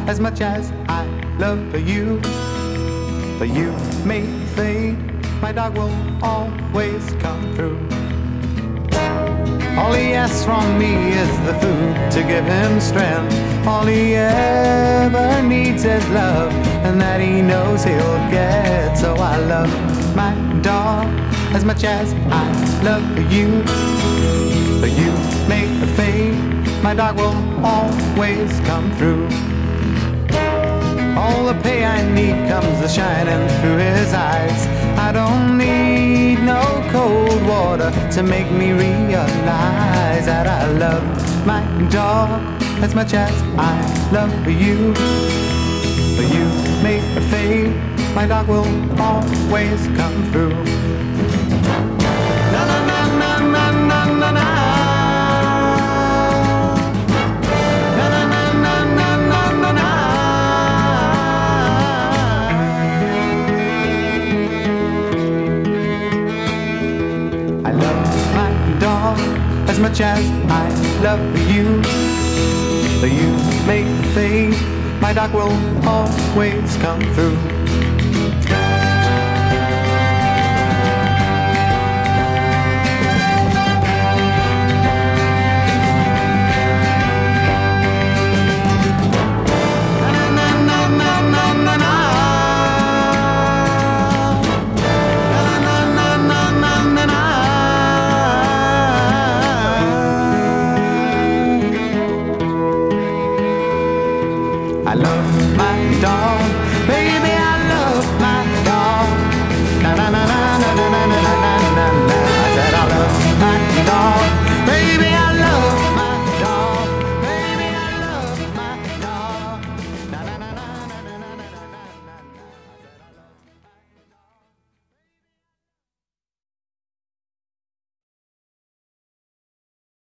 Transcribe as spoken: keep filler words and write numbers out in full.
as much as I love you. But you may fade, my dog will always come through. All he asks from me is the food to give him strength. All he ever needs is love, and that he knows he'll get. So I love my dog as much as I love you. But you may fade, my dog will always come through. All the pay I need comes shining through his eyes. I don't need no cold water to make me realize that I love my dog as much as I love you. But you may fade, my dog will always come through. Na na na na na na na na. Na na na na na na na na. I love my dog as much as I love you. But you may fade, my dog will always come through.